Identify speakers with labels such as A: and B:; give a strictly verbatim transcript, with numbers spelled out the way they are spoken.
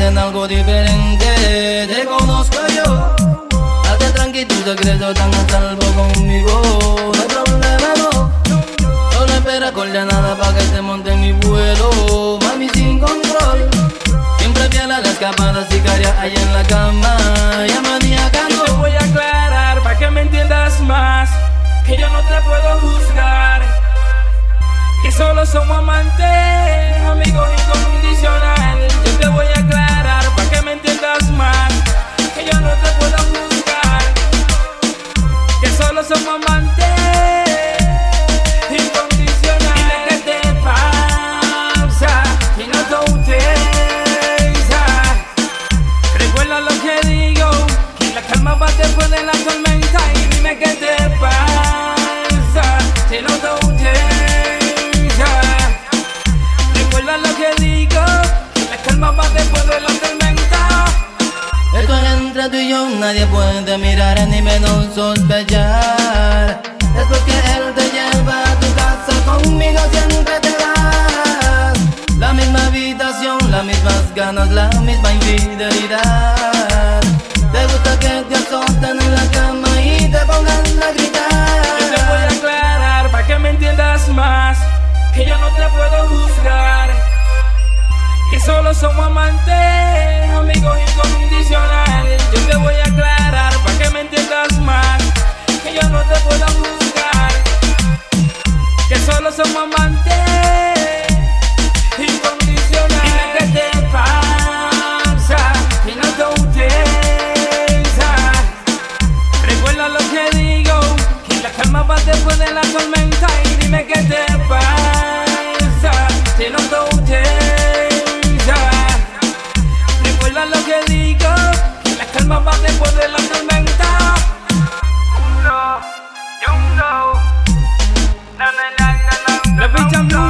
A: en algo diferente. Te conozco yo, date tranqui, tu secreto tan a salvo conmigo. No hay problema, no, solo espera coordenada pa' que te monte en mi vuelo. Mami sin control, siempre fiel a la escapada, sicaria ahí en la cama, ya maníaca no.
B: Y te voy a aclarar pa' que me entiendas más, que yo no te puedo juzgar, que solo somos amantes, amigos incondicionales. Yo te voy a aclarar pa' que me entiendas más, que yo no te puedo juzgar, que solo somos amantes incondicionales. Dime qué te pasa, que no te utiliza. Recuerda lo que digo, que la calma va después de la tormenta. Y dime qué te pasa, que no te utiliza. Recuerda lo que digo, que la calma va después de la tormenta.
A: Esto es entre tú y yo, nadie puede mirar ni menos sospechar. Después que él te lleva a tu casa, conmigo siempre te vas. La misma habitación, las mismas ganas, la misma infidelidad. Te gusta que te azoten en la cama y te pongan a gritar.
B: Yo te voy a aclarar pa' que me entiendas más, que yo no te puedo juzgar, que solo somos amantes, amigos incondicionales. Yo te voy a aclarar pa' que me entiendas más, que yo no te puedo juzgar, que solo somos amantes incondicionales. Dime qué te pasa, que no te utiliza. Recuerda lo que digo, que la calma va después de la tormenta. Y dime qué te pasa, que no te utiliza. Recuerda lo que digo, que la calma va después de la tormenta. No, you know, na na na na na. La ficha blue.